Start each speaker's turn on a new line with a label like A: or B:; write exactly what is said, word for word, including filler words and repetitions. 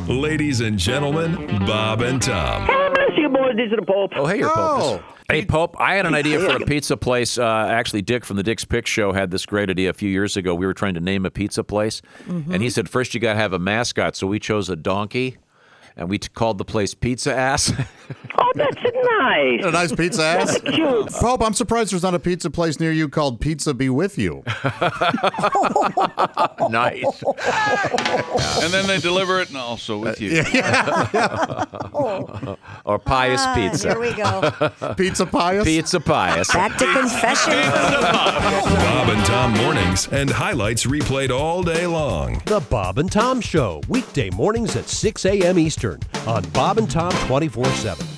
A: Ladies and gentlemen, Bob and Tom.
B: Hey, bless you, boys. This is the Pope.
C: Oh, hey, you're
D: Oh.
C: Pope. Hey, Pope, I had an idea for a pizza place. Uh, actually, Dick from the Dick's Pick Show had this great idea a few years ago. We were trying to name a pizza place, and he said, first you got to have a mascot, so we chose a donkey, and we t- called the place Pizza Ass.
B: Oh, that's nice.
D: A nice pizza ass.
B: Cute.
D: Pope, I'm surprised there's not a pizza place near you called Pizza Be With You.
C: Nice.
E: And then they deliver it and also with you.
C: Or Pious
F: Ah,
C: Pizza.
F: Here we go.
D: Pizza Pious?
C: Pizza Pious.
F: Back to confession.
A: Bob and Tom mornings and highlights replayed all day long.
G: The Bob and Tom Show, weekday mornings at six a.m. Eastern on Bob and Tom twenty-four seven.